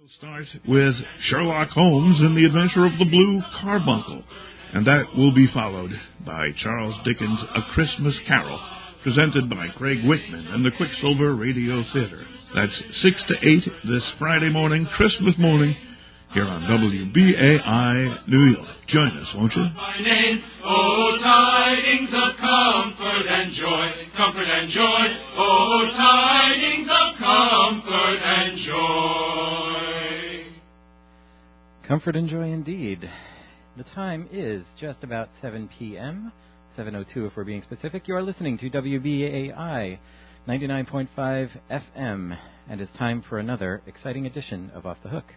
Start with Sherlock Holmes and the Adventure of the Blue Carbuncle, and that will be followed by Charles Dickens' A Christmas Carol, presented by Craig Whitman and the Quicksilver Radio Theater. That's 6 to 8 this Friday morning, Christmas morning, here on WBAI New York. Join us, won't you? My name, oh, tidings of comfort and joy, comfort and joy, oh, tidings of comfort and joy. Comfort and joy indeed. The time is just about 7 p.m., 7:02 if we're being specific. You are listening to WBAI 99.5 FM, and it's time for another exciting edition of Off the Hook.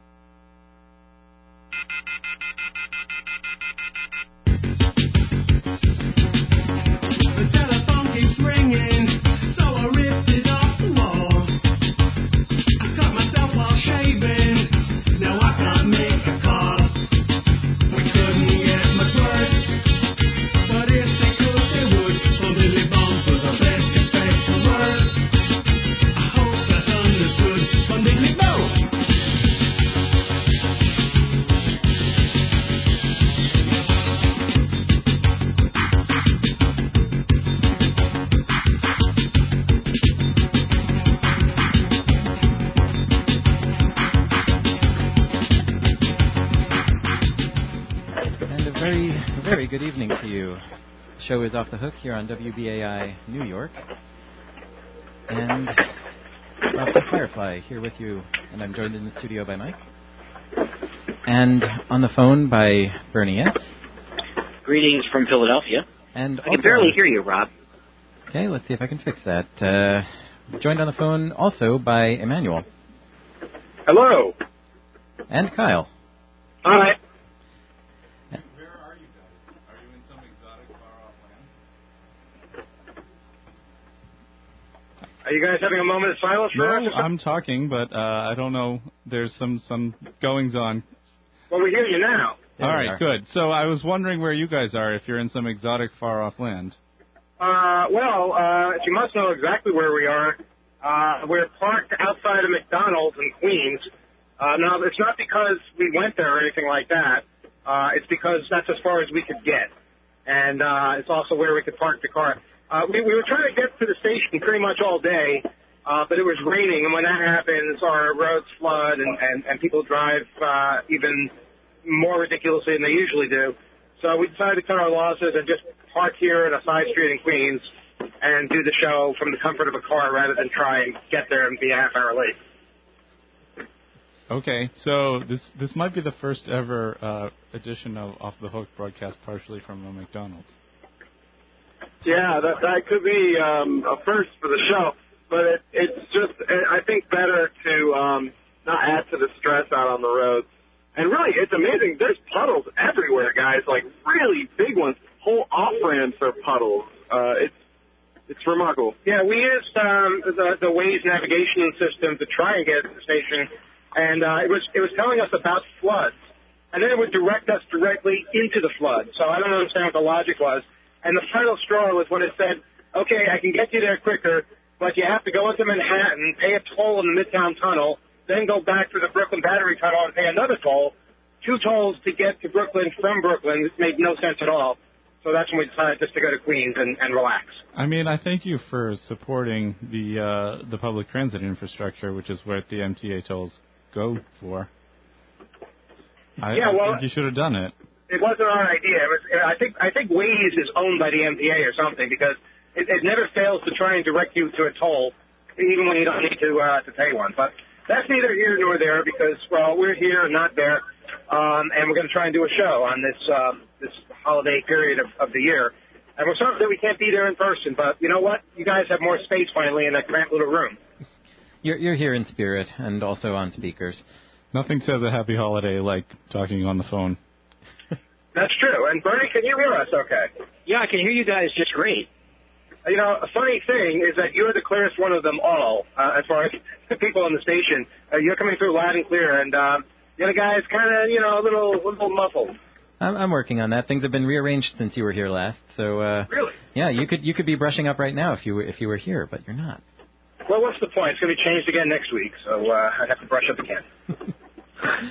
The telephone keeps ringing, so I ripped it off the wall. I cut myself while shaving, now I can't make a call. We couldn't get much worse, but if they could, they would. So Billy Bones was the best expected word. I hope that's understood from Billy Bones. And a very good evening to you. The show is Off the Hook here on WBAI New York. And Dr. Firefly here with you, and I'm joined in the studio by Mike. And on the phone by Bernie S. Greetings from Philadelphia. And I can barely hear you, Rob. Okay, let's see if I can fix that. Joined on the phone also by Emmanuel. Hello. And Kyle. Hi. Where are you guys? Are you in some exotic, far-off land? Are you guys having a moment of silence for us? No, I'm talking, but I don't know. There's some goings-on. Well, we hear you now. There All we right, are. good. So I was wondering where you guys are, if you're in some exotic, far-off land. You must know exactly where we are. We're parked outside of McDonald's in Queens. Now, it's not because we went there or anything like that. It's because that's as far as we could get. And it's also where we could park the car. We were trying to get to the station pretty much all day, but it was raining. And when that happens, our roads flood and people drive even more ridiculously than they usually do. So we decided to cut our losses and just park here at a side street in Queens and do the show from the comfort of a car rather than try and get there and be a half hour late. Okay, so this might be the first ever edition of Off the Hook broadcast partially from a McDonald's. Yeah, that could be a first for the show, but it's just, I think, better to not add to the stress out on the roads. And really, it's amazing. There's puddles everywhere, guys, like really big ones. Whole off-ramps are puddles. It's remarkable. Yeah, we used the Waze navigation system to try and get to the station, and it was telling us about floods, and then it would direct us directly into the flood. So I don't understand what the logic was. And the final straw was when it said, okay, I can get you there quicker, but you have to go into Manhattan, pay a toll in the Midtown Tunnel, then go back through the Brooklyn Battery Tunnel and pay another toll. 2 tolls to get to Brooklyn from Brooklyn. This made no sense at all. So that's when we decided just to go to Queens and relax. I mean, I thank you for supporting the public transit infrastructure, which is what the MTA tolls go for. I think you should have done it. It wasn't our idea. It was, I think Waze is owned by the MTA or something because it never fails to try and direct you to a toll, even when you don't need to pay one. But that's neither here nor there because, well, we're here and not there, and we're going to try and do a show on this holiday period of the year. And we're sorry that we can't be there in person, but you know what? You guys have more space finally in that cramped little room. You're here in spirit and also on speakers. Nothing says a happy holiday like talking on the phone. That's true. And Bernie, can you hear us okay? Yeah, I can hear you guys just great. You know, a funny thing is that you're the clearest one of them all, as far as the people on the station. You're coming through loud and clear, and the other guy is kind of, a little muffled. I'm working on that. Things have been rearranged since you were here last. So really? Yeah, you could be brushing up right now if you were here, but you're not. Well, what's the point? It's going to be changed again next week, so I'd have to brush up again.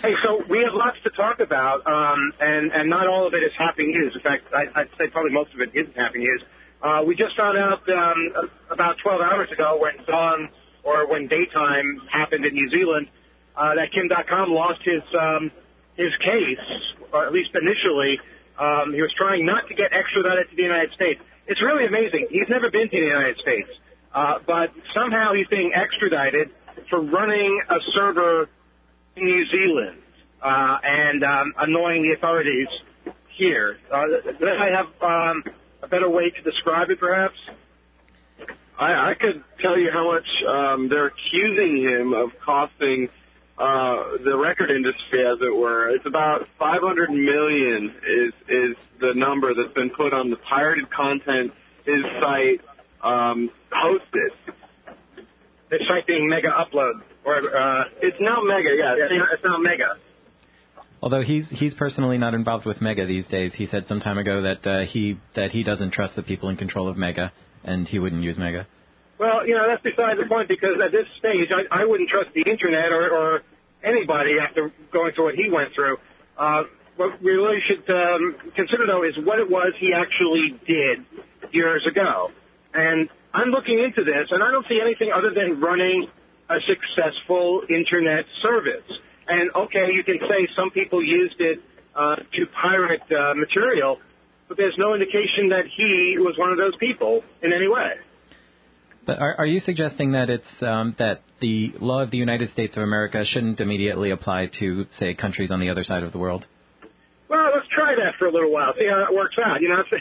Hey, so we have lots to talk about, and not all of it is happy news. In fact, I'd say probably most of it isn't happy news. We just found out about 12 hours ago when daytime happened in New Zealand, that Kim.com lost his case, or at least initially. He was trying not to get extradited to the United States. It's really amazing. He's never been to the United States, but somehow he's being extradited for running a server in New Zealand and annoying the authorities here. I have a better way to describe it, perhaps? I could tell you how much they're accusing him of costing the record industry, as it were. It's about $500 million is the number that's been put on the pirated content his site hosted. The site being Mega Upload, or it's now Mega. Yeah, it's now Mega. Although he's personally not involved with Mega these days. He said some time ago that he doesn't trust the people in control of Mega, and he wouldn't use Mega. Well, that's beside the point, because at this stage, I wouldn't trust the Internet or anybody after going through what he went through. What we really should consider, though, is what it was he actually did years ago. And I'm looking into this, and I don't see anything other than running a successful Internet service. And, okay, you can say some people used it to pirate material, but there's no indication that he was one of those people in any way. But are you suggesting that it's that the law of the United States of America shouldn't immediately apply to, say, countries on the other side of the world? Well, let's try that for a little while, see how it works out.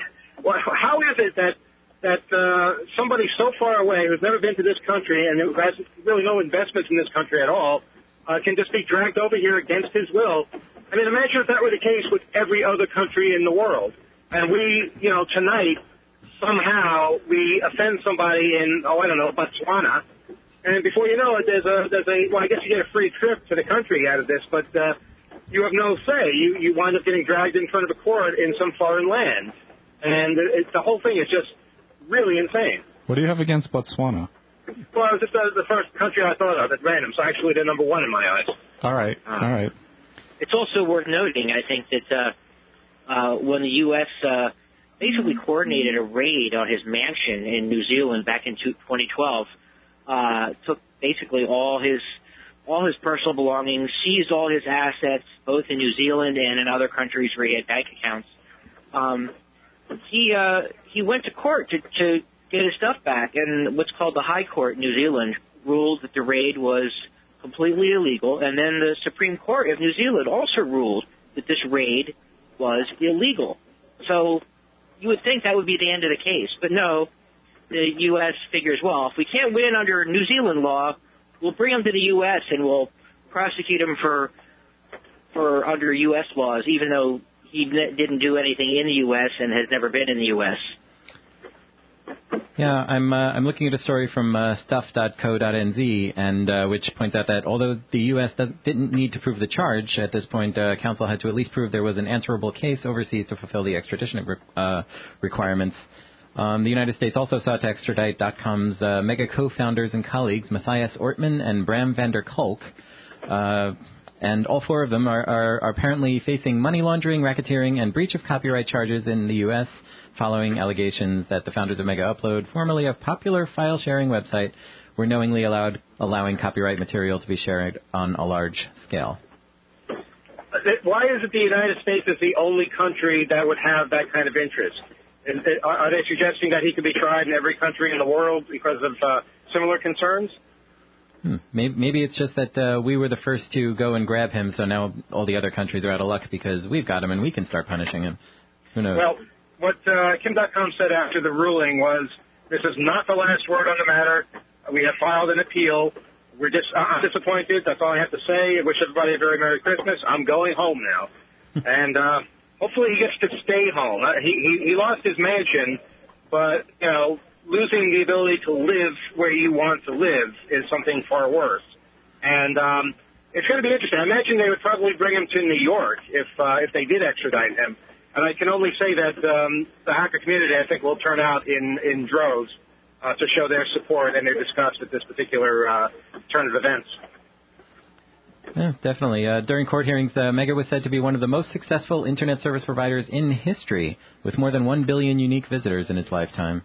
How is it that somebody so far away who's never been to this country and who has really no investments in this country at all can just be dragged over here against his will? I mean, imagine if that were the case with every other country in the world. And we, tonight, somehow we offend somebody in, Botswana, and before you know it, there's a I guess you get a free trip to the country out of this, but you have no say. You wind up getting dragged in front of a court in some foreign land, and the whole thing is just really insane. What do you have against Botswana? Well, it was just the first country I thought of at random, so actually they're number one in my eyes. All right. It's also worth noting, I think, that when the U.S. Basically coordinated a raid on his mansion in New Zealand back in 2012, took basically all his personal belongings, seized all his assets, both in New Zealand and in other countries where he had bank accounts. He went to court to get his stuff back, and what's called the High Court in New Zealand ruled that the raid was completely illegal, and then the Supreme Court of New Zealand also ruled that this raid was illegal. So you would think that would be the end of the case, but no, the U.S. figures, well, if we can't win under New Zealand law, we'll bring him to the U.S. and we'll prosecute him for under U.S. laws, even though he didn't do anything in the U.S. and has never been in the U.S. Yeah, I'm looking at a story from stuff.co.nz, and which points out that although the U.S. didn't need to prove the charge at this point, counsel had to at least prove there was an answerable case overseas to fulfill the extradition requirements. The United States also sought to extradite .com's Mega co-founders and colleagues Matthias Ortman and Bram van der Kolk, and all four of them are apparently facing money laundering, racketeering, and breach of copyright charges in the U.S., following allegations that the founders of Mega Upload, formerly a popular file-sharing website, were knowingly allowing copyright material to be shared on a large scale. Why is it the United States is the only country that would have that kind of interest? Are they suggesting that he could be tried in every country in the world because of similar concerns? Maybe it's just that we were the first to go and grab him, so now all the other countries are out of luck because we've got him and we can start punishing him. Who knows? Well, what Kim.com said after the ruling was, this is not the last word on the matter. We have filed an appeal. We're disappointed. That's all I have to say. I wish everybody a very Merry Christmas. I'm going home now. And hopefully he gets to stay home. He lost his mansion, but, losing the ability to live where you want to live is something far worse. And it's going to be interesting. I imagine they would probably bring him to New York if they did extradite him. And I can only say that the hacker community, I think, will turn out in droves to show their support and their disgust at this particular turn of events. Yeah, definitely. During court hearings, Mega was said to be one of the most successful Internet service providers in history, with more than 1 billion unique visitors in its lifetime.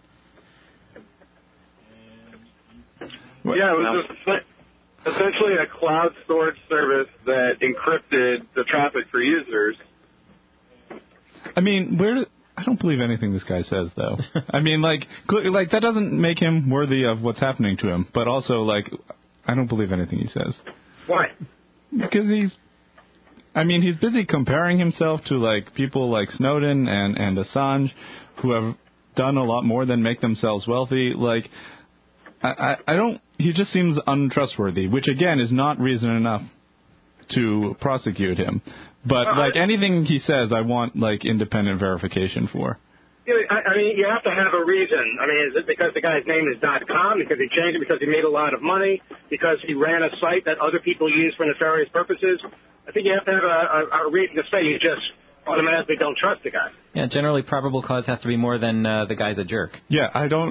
Yeah, it was essentially a cloud storage service that encrypted the traffic for users. I mean, I don't believe anything this guy says, though. I mean, like that doesn't make him worthy of what's happening to him. But also, I don't believe anything he says. Why? Because he's busy comparing himself to, people like Snowden and Assange, who have done a lot more than make themselves wealthy. He just seems untrustworthy, which, again, is not reason enough to prosecute him. But, anything he says, I want, independent verification for. I mean, you have to have a reason. I mean, is it because the guy's name is .com, because he changed it because he made a lot of money, because he ran a site that other people use for nefarious purposes? I think you have to have a reason to say you just automatically don't trust the guy. Yeah, generally probable cause has to be more than the guy's a jerk. Yeah,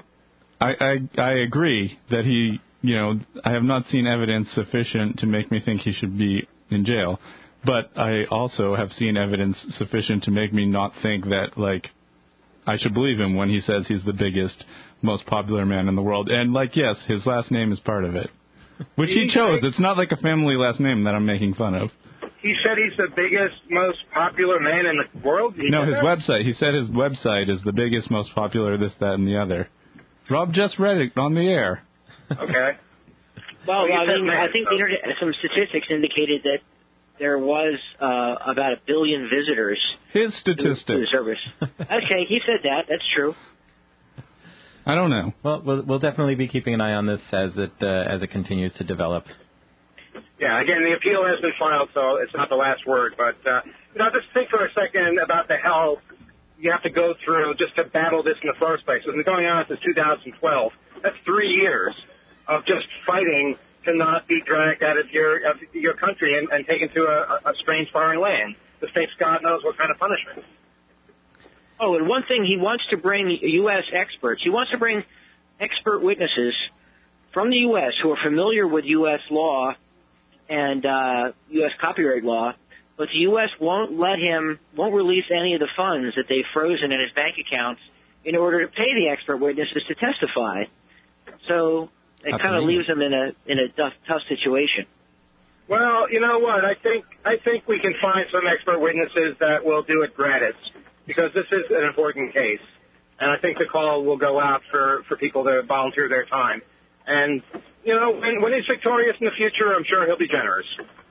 I agree that he, I have not seen evidence sufficient to make me think he should be in jail. But I also have seen evidence sufficient to make me not think that, I should believe him when he says he's the biggest, most popular man in the world. And, yes, his last name is part of it, which he chose. It's not like a family last name that I'm making fun of. He said he's the biggest, most popular man in the world? No, his website. He said his website is the biggest, most popular, this, that, and the other. Rob just read it on the air. Okay. Well, I think the internet, some statistics indicated that there was about 1 billion visitors. His statistics. To the service. Okay, he said that. That's true. I don't know. Well, we'll definitely be keeping an eye on this as it continues to develop. Yeah, again, the appeal has been filed, so it's not the last word. But, just think for a second about the hell you have to go through just to battle this in the first place. It's been going on since 2012. That's 3 years of just fighting to not be dragged out of your country and taken to a strange foreign land. The state's God knows what kind of punishment. Oh, and one thing, he wants to bring U.S. experts. He wants to bring expert witnesses from the U.S. who are familiar with U.S. law and U.S. copyright law, but the U.S. won't release any of the funds that they've frozen in his bank accounts in order to pay the expert witnesses to testify. So it kind of leaves them in a tough situation. Well, you know what? I think we can find some expert witnesses that will do it gratis, because this is an important case, and I think the call will go out for people to volunteer their time. And when he's victorious in the future, I'm sure he'll be generous.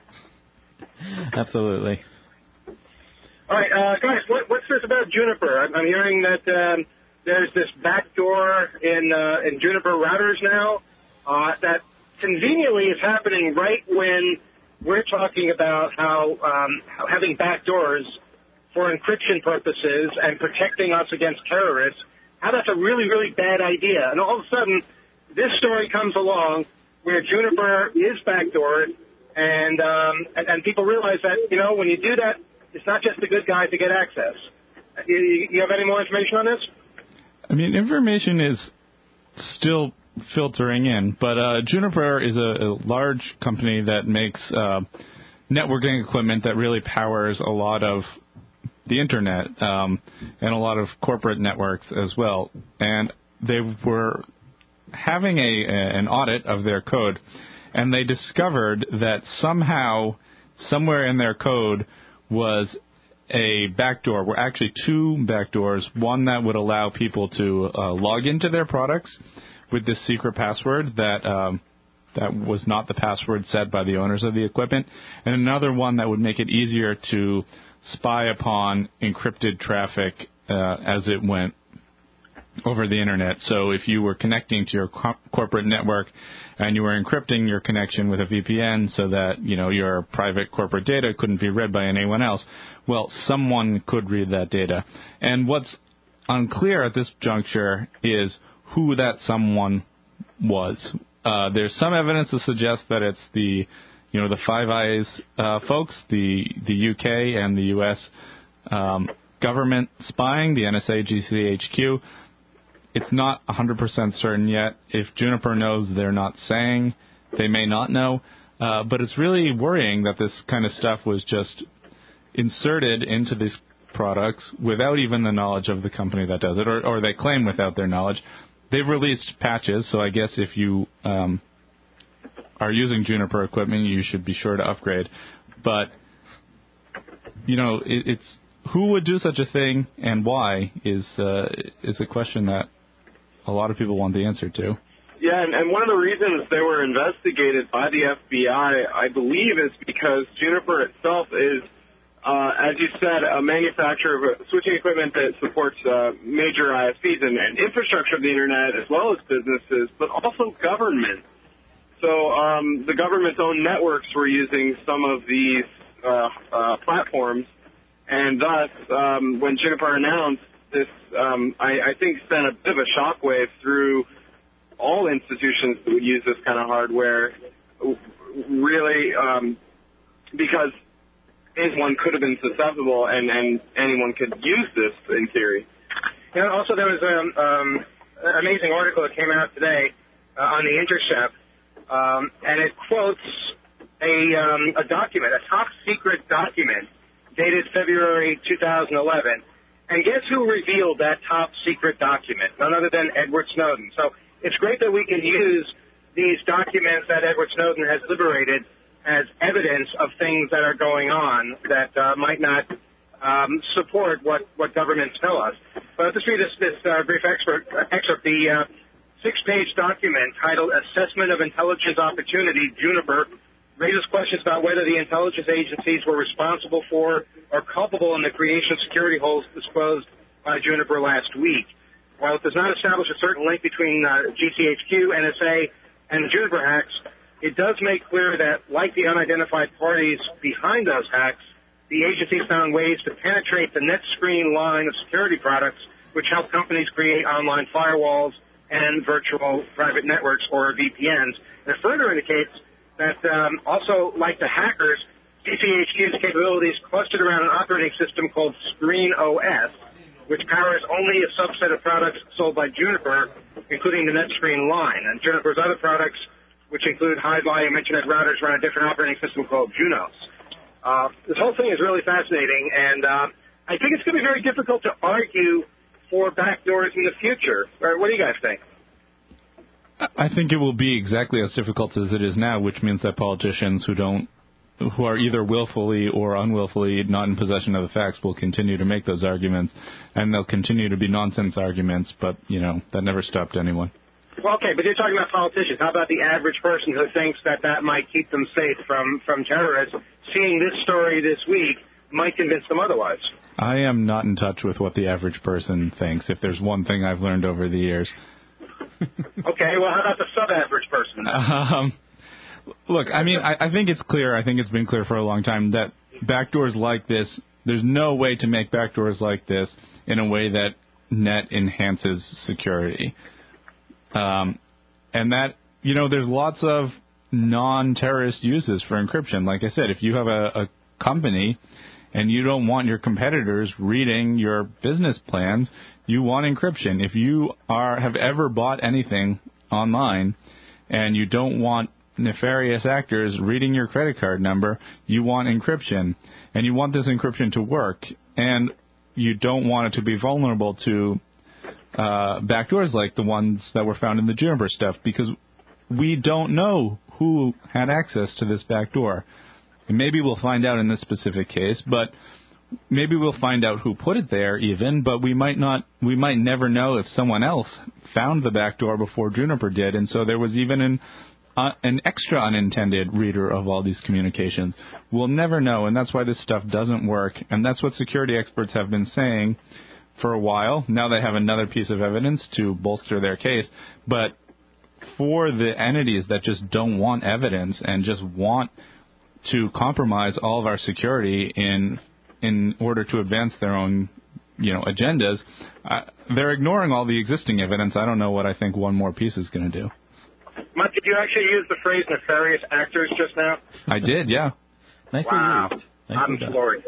Absolutely. All right, guys, what's this about Juniper? I'm hearing that there's this backdoor in Juniper routers now that conveniently is happening right when we're talking about how having backdoors for encryption purposes and protecting us against terrorists, how that's a really, really bad idea. And all of a sudden, this story comes along where Juniper is backdoored, and people realize that, when you do that, it's not just the good guys that get access. You have any more information on this? I mean, information is still filtering in, but Juniper is a large company that makes networking equipment that really powers a lot of the Internet and a lot of corporate networks as well. And they were having an audit of their code, and they discovered that somehow, somewhere in their code was a backdoor. Were actually 2 backdoors, one that would allow people to log into their products with this secret password that was not the password set by the owners of the equipment, and another one that would make it easier to spy upon encrypted traffic as it went over the Internet. So if you were connecting to your corporate network and you were encrypting your connection with a VPN so that, your private corporate data couldn't be read by anyone else, well, someone could read that data. And what's unclear at this juncture is who that someone was. There's some evidence to suggest that it's the Five Eyes folks, the UK and the US government spying, the NSA GCHQ. It's not 100% certain yet. If Juniper knows, they're not saying. They may not know. But it's really worrying that this kind of stuff was just inserted into these products without even the knowledge of the company that does it, or they claim without their knowledge. They've released patches, so I guess if you are using Juniper equipment, you should be sure to upgrade. But, it's who would do such a thing and why is a question that a lot of people want the answer to. Yeah, and one of the reasons they were investigated by the FBI, I believe, is because Juniper itself is, as you said, a manufacturer of switching equipment that supports major ISPs and infrastructure of the Internet, as well as businesses, but also government. So the government's own networks were using some of these platforms, and thus, when Juniper announced this, I think sent a bit of a shockwave through all institutions that would use this kind of hardware, really, because anyone could have been susceptible and anyone could use this in theory. Also, there was an amazing article that came out today on The Intercept, and it quotes a document, a top-secret document, dated February 2011. And guess who revealed that top-secret document? None other than Edward Snowden. So it's great that we can use these documents that Edward Snowden has liberated as evidence of things that are going on that might not support what governments tell us. But let's read this brief excerpt. The 6-page document titled Assessment of Intelligence Opportunity, Juniper, raises questions about whether the intelligence agencies were responsible for or culpable in the creation of security holes disclosed by Juniper last week. While it does not establish a certain link between GCHQ, NSA, and the Juniper hacks, it does make clear that, like the unidentified parties behind those hacks, the agency found ways to penetrate the NetScreen line of security products, which help companies create online firewalls and virtual private networks, or VPNs. And it further indicates that also, like the hackers, GCHQ's capabilities clustered around an operating system called ScreenOS, which powers only a subset of products sold by Juniper, including the NetScreen line. And Juniper's other products, which include high-volume Internet routers, run a different operating system called Junos. This whole thing is really fascinating, and I think it's going to be very difficult to argue for backdoors in the future. What do you guys think? I think it will be exactly as difficult as it is now, which means that politicians who are either willfully or unwillfully not in possession of the facts will continue to make those arguments, and they'll continue to be nonsense arguments, but, that never stopped anyone. Well, okay, but you're talking about politicians. How about the average person who thinks that might keep them safe from terrorists? Seeing this story this week might convince them otherwise. I am not in touch with what the average person thinks, if there's one thing I've learned over the years. Okay, well, how about the sub-average person? Look, I think it's clear, I think it's been clear for a long time, that backdoors like this, there's no way to make backdoors like this in a way that net enhances security. And that, there's lots of non-terrorist uses for encryption. Like I said, if you have a company and you don't want your competitors reading your business plans, you want encryption. If you have ever bought anything online and you don't want nefarious actors reading your credit card number, you want encryption. And you want this encryption to work. And you don't want it to be vulnerable to backdoors like the ones that were found in the Juniper stuff, because we don't know who had access to this backdoor. And maybe we'll find out in this specific case, but maybe we'll find out who put it there even, but we might never know if someone else found the backdoor before Juniper did, and so there was even an extra unintended reader of all these communications. We'll never know, and that's why this stuff doesn't work, and that's what security experts have been saying for a while. Now they have another piece of evidence to bolster their case, but for the entities that just don't want evidence and just want to compromise all of our security in order to advance their own, agendas, they're ignoring all the existing evidence. I don't know what I think one more piece is going to do. Mike, did you actually use the phrase nefarious actors just now? I did, yeah. Wow. I'm floored.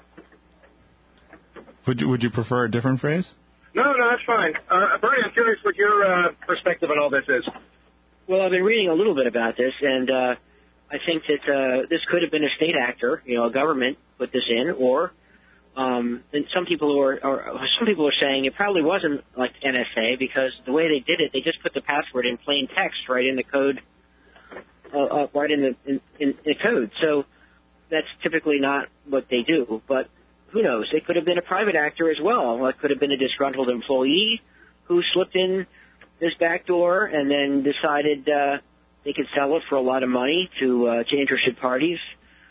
Would you prefer a different phrase? No, that's fine. Bernie, I'm curious what your perspective on all this is. Well, I've been reading a little bit about this, and I think that this could have been a state actor, a government put this in, or and some people are saying it probably wasn't like NSA, because the way they did it, they just put the password in plain text right in the code, right in the code. So that's typically not what they do. But who knows? It could have been a private actor as well. It could have been a disgruntled employee who slipped in this back door and then decided they could sell it for a lot of money to interested parties.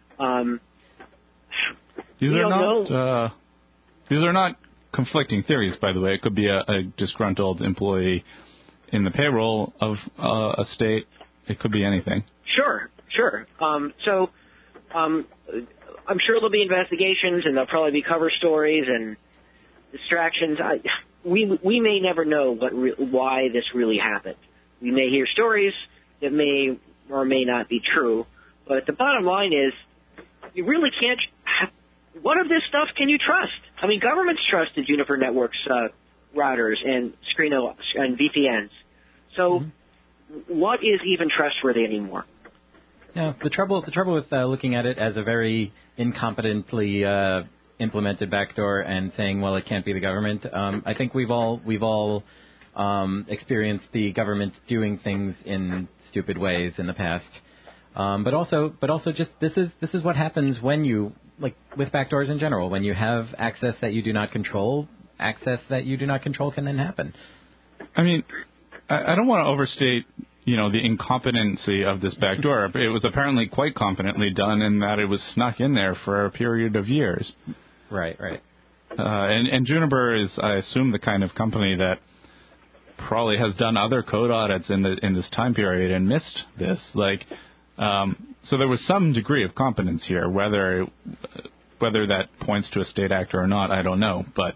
These are not conflicting theories, by the way. It could be a disgruntled employee in the payroll of a state. It could be anything. Sure. So I'm sure there'll be investigations, and there'll probably be cover stories and distractions. We may never know why this really happened. We may hear stories that may or may not be true, but the bottom line is you really can't. What of this stuff can you trust? I mean, governments trusted Juniper Networks routers and and VPNs. So what is even trustworthy anymore? Yeah, the trouble with looking at it as a very incompetently implemented backdoor and saying, well, it can't be the government. I think we've all experienced the government doing things in stupid ways in the past. But also just this is what happens when you, like with backdoors in general, when you have access that you do not control, access that you do not control can then happen. I mean, I don't want to overstate, the incompetency of this backdoor. It was apparently quite competently done in that it was snuck in there for a period of years. Right. And Juniper is, I assume, the kind of company that probably has done other code audits in this time period and missed this. So there was some degree of competence here. Whether that points to a state actor or not, I don't know. But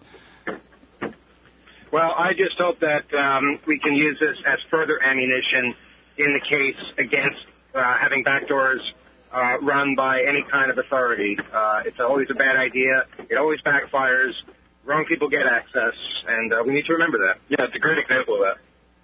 well, I just hope that we can use this as further ammunition in the case against having backdoors run by any kind of authority. It's always a bad idea. It always backfires. Wrong people get access, and we need to remember that. Yeah, it's a great example of that.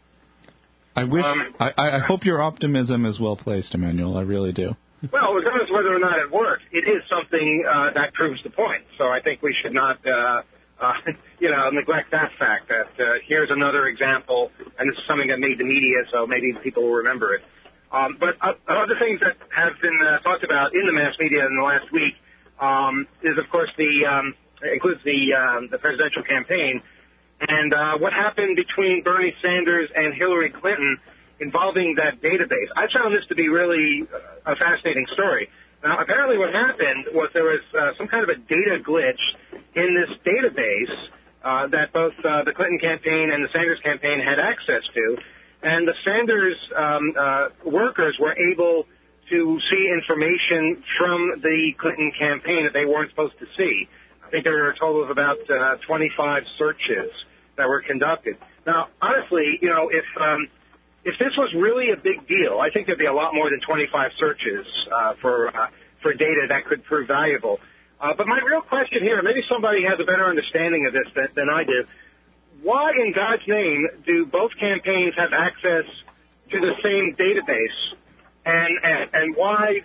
I hope your optimism is well placed, Emmanuel. I really do. Well, regardless of whether or not it works, it is something that proves the point. So I think we should not, neglect that fact that here's another example, and this is something that made the media, so maybe people will remember it. But other things that have been talked about in the mass media in the last week is, of course, includes the presidential campaign. And what happened between Bernie Sanders and Hillary Clinton involving that database. I found this to be really a fascinating story. Now, apparently what happened was there was some kind of a data glitch in this database that both the Clinton campaign and the Sanders campaign had access to. And the Sanders workers were able to see information from the Clinton campaign that they weren't supposed to see. I think there were a total of about 25 searches that were conducted. Now, honestly, if this was really a big deal, I think there'd be a lot more than 25 searches for data that could prove valuable. But my real question here, maybe somebody has a better understanding of this than I do. Why in God's name do both campaigns have access to the same database, and why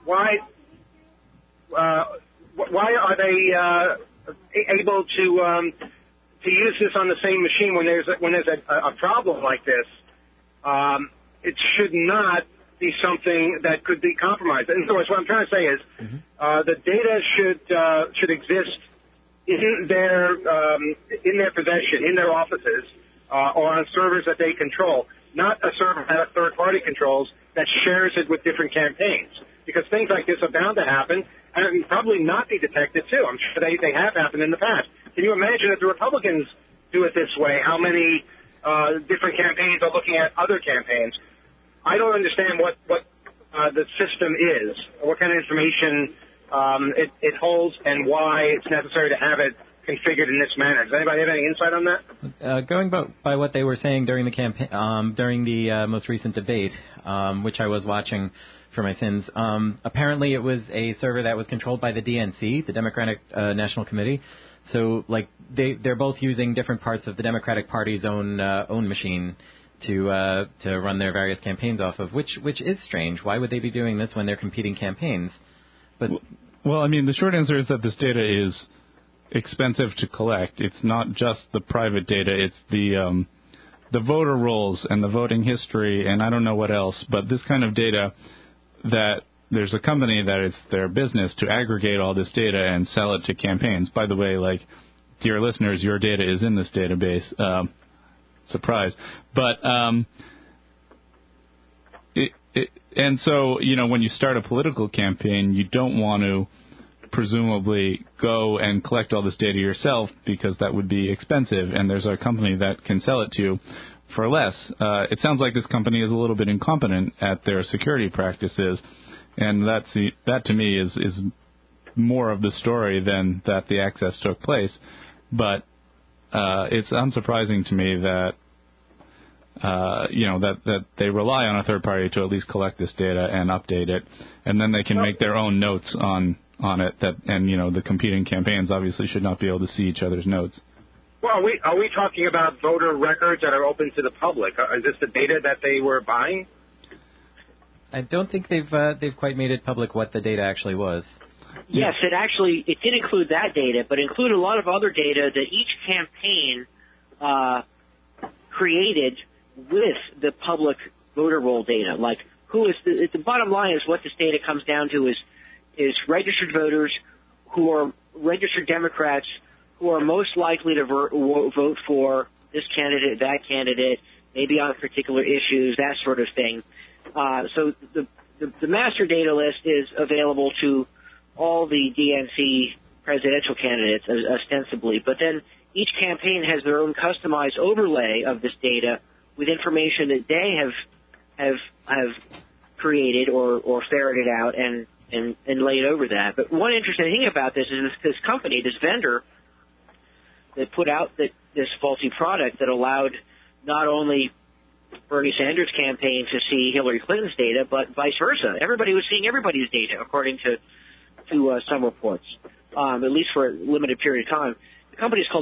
are they able to use this on the same machine when there's a problem like this? It should not be something that could be compromised. In other words, what I'm trying to say is the data should exist in their possession, in their offices, or on servers that they control, not a server that a third party controls that shares it with different campaigns. Because things like this are bound to happen and probably not be detected too. I'm sure they have happened in the past. Can you imagine if the Republicans do it this way, how many different campaigns are looking at other campaigns? I don't understand what the system is, what kind of information it holds, and why it's necessary to have it configured in this manner. Does anybody have any insight on that? Going by what they were saying during the campaign, during the most recent debate, which I was watching for my sins, apparently it was a server that was controlled by the DNC, the Democratic National Committee. So, they're both using different parts of the Democratic Party's own machine to run their various campaigns off of, which is strange. Why would they be doing this when they're competing campaigns? But well, I mean, the short answer is that this data is expensive to collect. It's not just the private data; it's the voter rolls and the voting history, and I don't know what else. But this kind of data, that there's a company that it's their business to aggregate all this data and sell it to campaigns. By the way, like, dear listeners, your data is in this database. Surprise. But and so, when you start a political campaign, you don't want to presumably go and collect all this data yourself, because that would be expensive, and there's a company that can sell it to you for less. It sounds like this company is a little bit incompetent at their security practices, and that to me is more of the story than that the access took place. But it's unsurprising to me that that they rely on a third party to at least collect this data and update it, and then they can make their own notes on it. And the competing campaigns obviously should not be able to see each other's notes. Well, are we talking about voter records that are open to the public? Is this the data that they were buying? I don't think they've quite made it public what the data actually was. Yes, it did include that data, but include a lot of other data that each campaign created with the public voter roll data. Like, the bottom line is what this data comes down to is registered voters who are registered Democrats who are most likely to vote for this candidate, that candidate, maybe on particular issues, that sort of thing. So the master data list is available to all the DNC presidential candidates, ostensibly. But then each campaign has their own customized overlay of this data with information that they have created or ferreted out and laid over that. But one interesting thing about this is this company, this vendor, that put out this faulty product that allowed not only Bernie Sanders' campaign to see Hillary Clinton's data, but vice versa. Everybody was seeing everybody's data, according to some reports, at least for a limited period of time. The company is called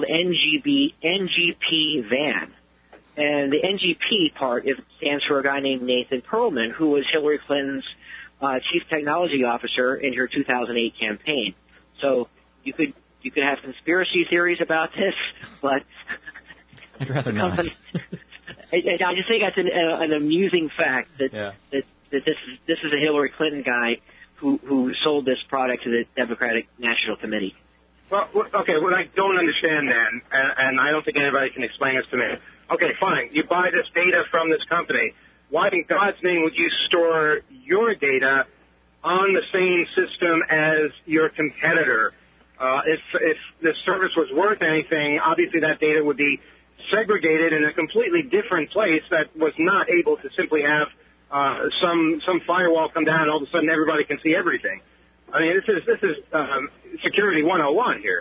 NGP Van. And the NGP part stands for a guy named Nathan Perlman, who was Hillary Clinton's chief technology officer in her 2008 campaign. So you could have conspiracy theories about this, but I'd rather not. I just think that's an amusing fact that this is a Hillary Clinton guy who sold this product to the Democratic National Committee. Well, okay, what I don't understand then, and I don't think anybody can explain this to me. Okay, fine, you buy this data from this company. Why in God's name would you store your data on the same system as your competitor? If this service was worth anything, obviously that data would be segregated in a completely different place that was not able to simply have some firewall come down and all of a sudden everybody can see everything. I mean, this is security 101 here.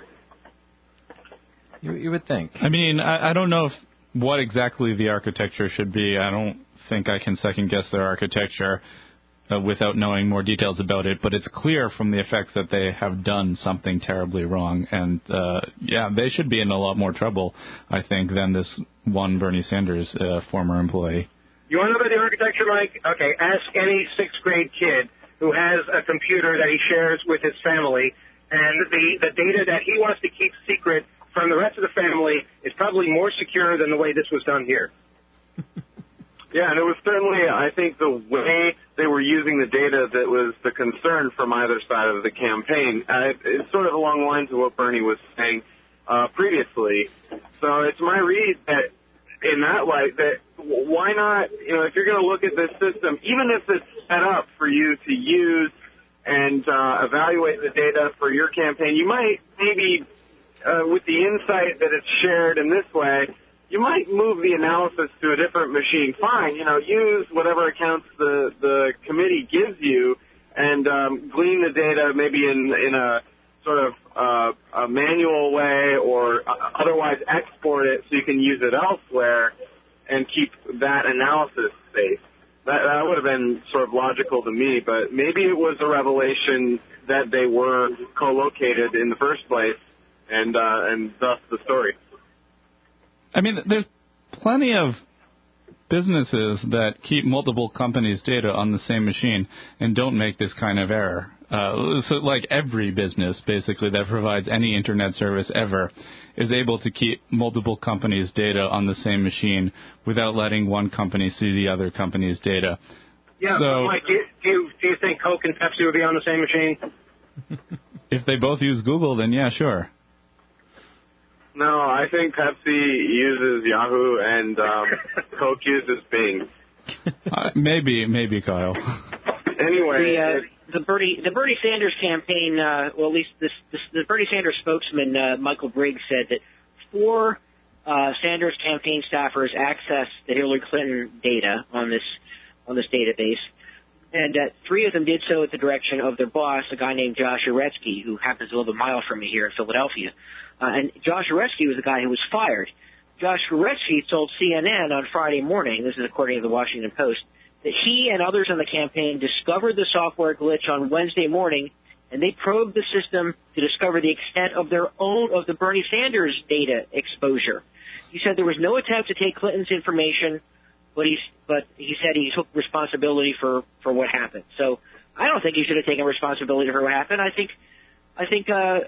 You would think. I mean, I don't know what exactly the architecture should be. I don't think I can second guess their architecture without knowing more details about it, but it's clear from the effects that they have done something terribly wrong, and they should be in a lot more trouble, I think, than this one Bernie Sanders former employee. You want to know about the architecture, Mike? Okay, ask any sixth grade kid who has a computer that he shares with his family, and the data that he wants to keep secret from the rest of the family is probably more secure than the way this was done here. Yeah, and it was certainly, I think, the way they were using the data that was the concern from either side of the campaign. It's sort of along the lines of what Bernie was saying previously. So it's my read that in that light, that why not, if you're going to look at this system, even if it's set up for you to use and evaluate the data for your campaign, you might maybe, with the insight that it's shared in this way, you might move the analysis to a different machine. Fine, use whatever accounts the committee gives you and glean the data maybe in a sort of a manual way or otherwise export it so you can use it elsewhere and keep that analysis safe. That would have been sort of logical to me, but maybe it was a revelation that they were co-located in the first place, and thus the story. I mean, there's plenty of businesses that keep multiple companies' data on the same machine and don't make this kind of error. So like every business, basically, that provides any Internet service ever is able to keep multiple companies' data on the same machine without letting one company see the other company's data. Yeah, so, Mike, do you think Coke and Pepsi would be on the same machine? If they both use Google, then yeah, sure. No, I think Pepsi uses Yahoo and Coke uses Bing. Maybe, Kyle. Anyway, the Bernie Sanders campaign, well, at least the Bernie Sanders spokesman Michael Briggs said that 4 Sanders campaign staffers accessed the Hillary Clinton data on this database, and 3 of them did so at the direction of their boss, a guy named Josh Uretsky, who happens to live a mile from me here in Philadelphia. And Josh Uretsky was the guy who was fired. Josh Uretsky told CNN on Friday morning, this is according to the Washington Post, that he and others on the campaign discovered the software glitch on Wednesday morning, and they probed the system to discover the extent of the Bernie Sanders data exposure. He said there was no attempt to take Clinton's information, but he said he took responsibility for what happened. So I don't think he should have taken responsibility for what happened. I think the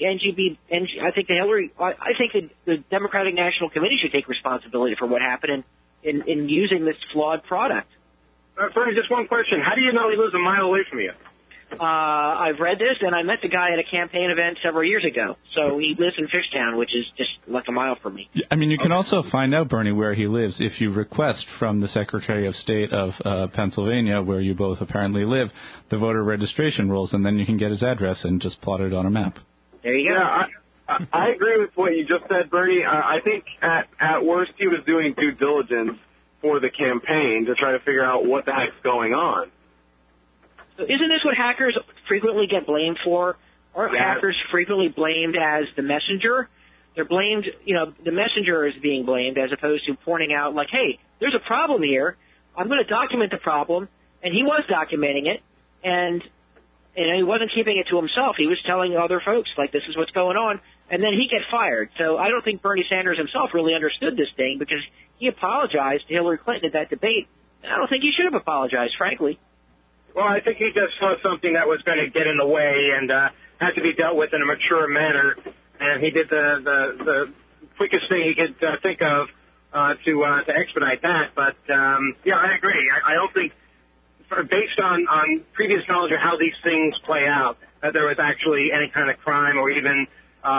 Democratic National Committee should take responsibility for what happened in using this flawed product. Bernie, just one question. How do you know he lives a mile away from you? I've read this, and I met the guy at a campaign event several years ago. So he lives in Fishtown, which is just like a mile from me. I mean, you can also find out, Bernie, where he lives if you request from the Secretary of State of Pennsylvania, where you both apparently live, the voter registration rules, and then you can get his address and just plot it on a map. There you go. Yeah, I agree with what you just said, Bernie. I think at worst he was doing due diligence for the campaign to try to figure out what the heck's going on. So isn't this what hackers frequently get blamed for? Aren't hackers frequently blamed as the messenger? They're blamed, the messenger is being blamed as opposed to pointing out, like, hey, there's a problem here. I'm going to document the problem. And he was documenting it. And he wasn't keeping it to himself. He was telling other folks, like, this is what's going on. And then he get fired. So I don't think Bernie Sanders himself really understood this thing because he apologized to Hillary Clinton at that debate. And I don't think he should have apologized, frankly. Well, I think he just saw something that was going to get in the way and had to be dealt with in a mature manner, and he did the quickest thing he could think of to expedite that. But yeah, I agree. I don't think, based on previous knowledge of how these things play out, that there was actually any kind of crime or even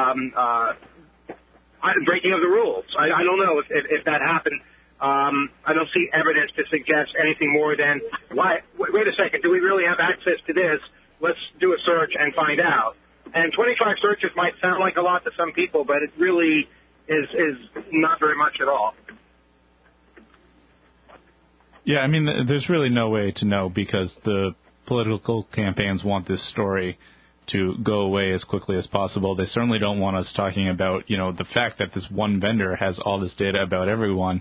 breaking of the rules. I don't know if that happened. I don't see evidence to suggest anything more than, wait a second, do we really have access to this? Let's do a search and find out. And 25 searches might sound like a lot to some people, but it really is not very much at all. Yeah, I mean, there's really no way to know because the political campaigns want this story to go away as quickly as possible. They certainly don't want us talking about, the fact that this one vendor has all this data about everyone,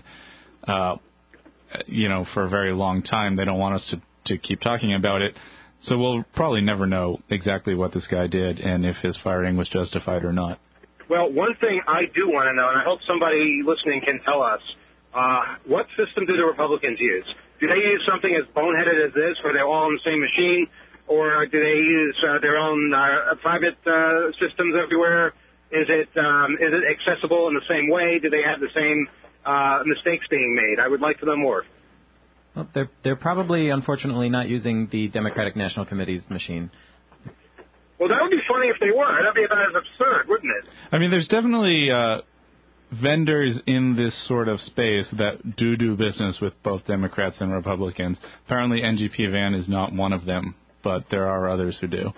for a very long time. They don't want us to keep talking about it. So we'll probably never know exactly what this guy did and if his firing was justified or not. Well, one thing I do want to know, and I hope somebody listening can tell us, what system do the Republicans use? Do they use something as boneheaded as this, where they're all on the same machine, or do they use their own private systems everywhere? Is it accessible in the same way? Do they have the same mistakes being made? I would like to know more. Well, they're probably, unfortunately, not using the Democratic National Committee's machine. Well, that would be funny if they were. That would be about as absurd, wouldn't it? I mean, there's definitely vendors in this sort of space that do business with both Democrats and Republicans. Apparently, NGP Van is not one of them, but there are others who do.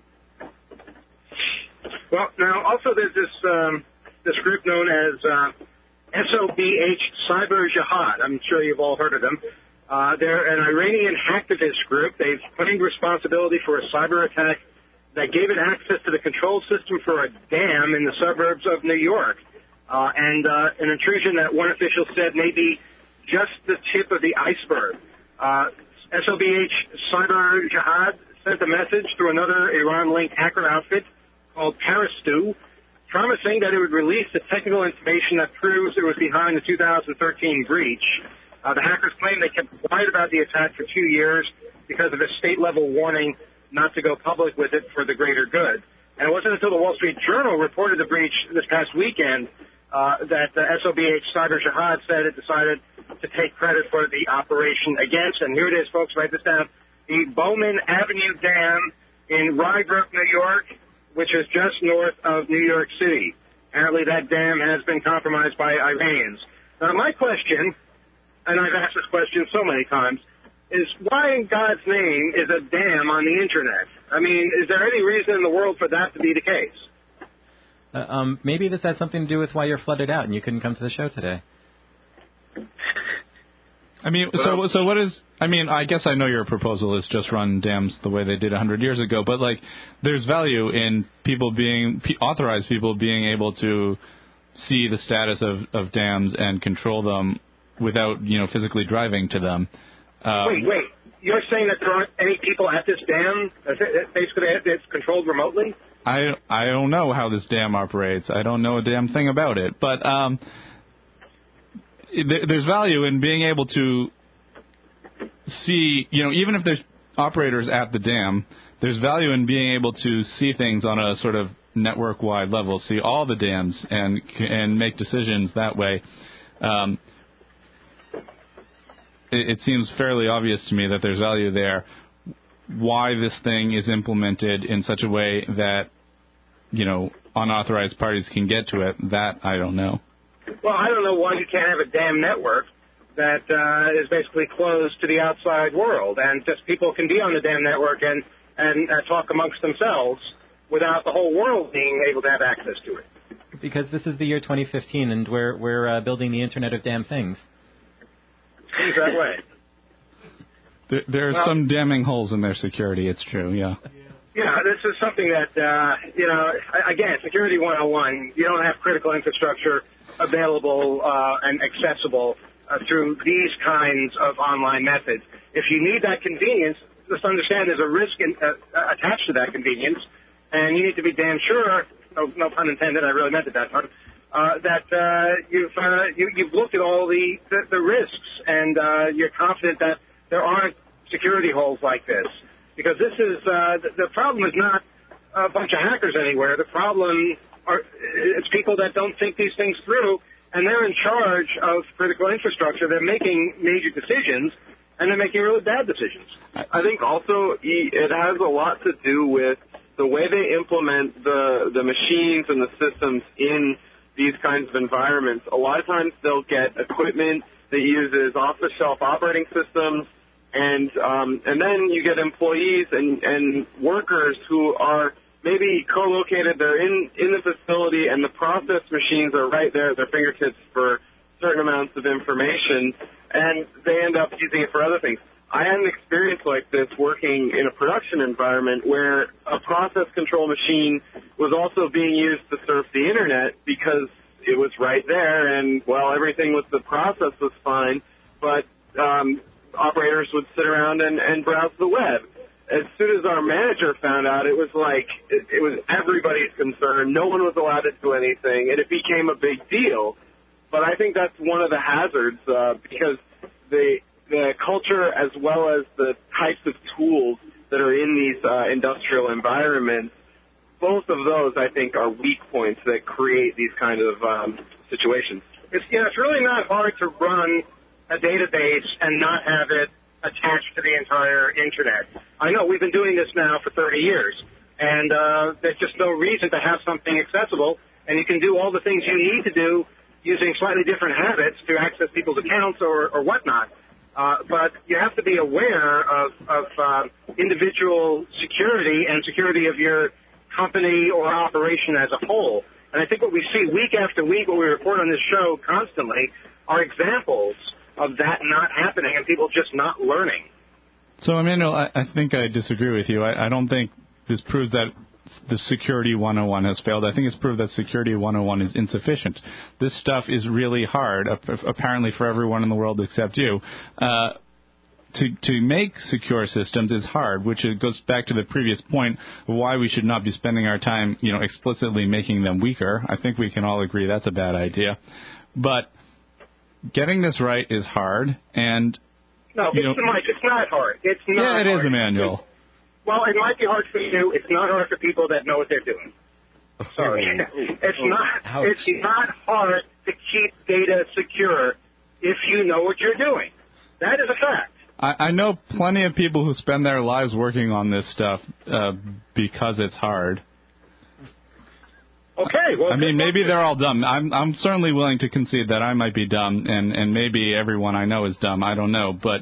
Well, now, also there's this group known as SOBH Cyber Jihad. I'm sure you've all heard of them. They're an Iranian hacktivist group. They've claimed responsibility for a cyber attack that gave it access to the control system for a dam in the suburbs of New York. And an intrusion that one official said may be just the tip of the iceberg. SOBH Cyber Jihad sent a message through another Iran-linked hacker outfit called Parastu, promising that it would release the technical information that proves it was behind the 2013 breach. The hackers claim they kept quiet about the attack for 2 years because of a state-level warning not to go public with it for the greater good. And it wasn't until the Wall Street Journal reported the breach this past weekend that SOBH Cyber Jihad said it decided to take credit for the operation against, and here it is, folks, write this down, the Bowman Avenue Dam in Rye Brook, New York, which is just north of New York City. Apparently that dam has been compromised by Iranians. Now, my question, and I've asked this question so many times, is why in God's name is a dam on the Internet? I mean, is there any reason in the world for that to be the case? Maybe this has something to do with why you're flooded out and you couldn't come to the show today. I mean, so what is? I mean, I guess I know your proposal is just run dams the way they did 100 years ago, but like, there's value in people being authorized people being able to see the status of dams and control them without physically driving to them. Wait. You're saying that there aren't any people at this dam? Basically, it's controlled remotely? I don't know how this dam operates. I don't know a damn thing about it. But there's value in being able to see, even if there's operators at the dam, there's value in being able to see things on a sort of network-wide level, see all the dams and make decisions that way. It seems fairly obvious to me that there's value there. Why this thing is implemented in such a way that, unauthorized parties can get to it, that I don't know. Well, I don't know why you can't have a damn network that is basically closed to the outside world, and just people can be on the damn network and talk amongst themselves without the whole world being able to have access to it. Because this is the year 2015, and we're building the Internet of Damn Things. Seems that way. There are some damning holes in their security, it's true, yeah. Yeah, this is something that, again, Security 101, you don't have critical infrastructure available and accessible through these kinds of online methods. If you need that convenience, just understand there's a risk attached to that convenience, and you need to be damn sure, no pun intended, I really meant it that time, that you've looked at all the risks, and you're confident that there aren't security holes like this. Because this is, the problem is not a bunch of hackers anywhere. The problem it's people that don't think these things through, and they're in charge of critical infrastructure. They're making major decisions, and they're making really bad decisions. I think also it has a lot to do with the way they implement the machines and the systems in these kinds of environments. A lot of times they'll get equipment that uses off-the-shelf operating systems, and then you get employees and workers who are maybe co-located. They're in the facility, and the process machines are right there at their fingertips for certain amounts of information, and they end up using it for other things. I had an experience like this working in a production environment where a process control machine was also being used to surf the Internet because it was right there, and, well, everything with the process was fine, but operators would sit around and browse the web. As soon as our manager found out, it was like it was everybody's concern. No one was allowed to do anything, and it became a big deal. But I think that's one of the hazards because the culture as well as the types of tools that are in these industrial environments, both of those, I think, are weak points that create these kind of situations. It's really not hard to run a database and not have it attached to the entire Internet. I know we've been doing this now for 30 years, and there's just no reason to have something accessible, and you can do all the things you need to do using slightly different habits to access people's accounts or whatnot. But you have to be aware of individual security and security of your company or operation as a whole. And I think what we see week after week, what we report on this show constantly, are examples of that not happening and people just not learning. So, Emmanuel, I think I disagree with you. I don't think this proves that the Security 101 has failed. I think it's proved that Security 101 is insufficient. This stuff is really hard, apparently for everyone in the world except you. To make secure systems is hard, which goes back to the previous point of why we should not be spending our time, explicitly making them weaker. I think we can all agree that's a bad idea. But getting this right is hard, and No, Mike, it's not hard. It's not yeah, it hard. is, Emmanuel. Well, it might be hard for you. It's not hard for people that know what they're doing. Sorry. It's not hard to keep data secure if you know what you're doing. That is a fact. I know plenty of people who spend their lives working on this stuff because it's hard. Okay. Well, I mean, maybe they're all dumb. I'm certainly willing to concede that I might be dumb, and maybe everyone I know is dumb. I don't know, but